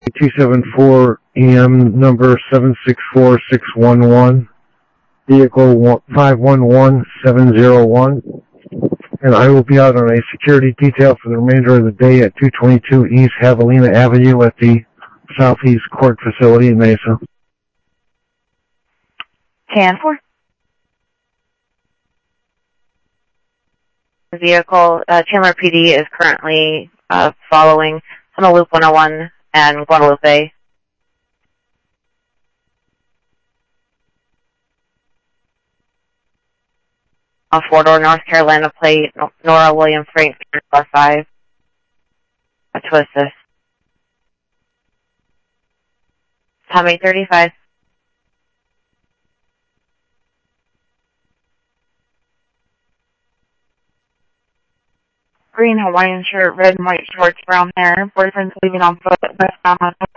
274 EM number 764611, vehicle 511701, and I will be out on a security detail for the remainder of the day at 222 East Javelina Avenue at the Southeast Court Facility in Mesa. 10-4. The vehicle, Chandler PD is currently following Tunnel Loop 101 and Guadalupe. Off 4-door North Carolina plate, Nora William Frank, +5. To assist. Tom 835. Green Hawaiian shirt, red and white shorts, brown hair. Boyfriend's leaving on foot, westbound on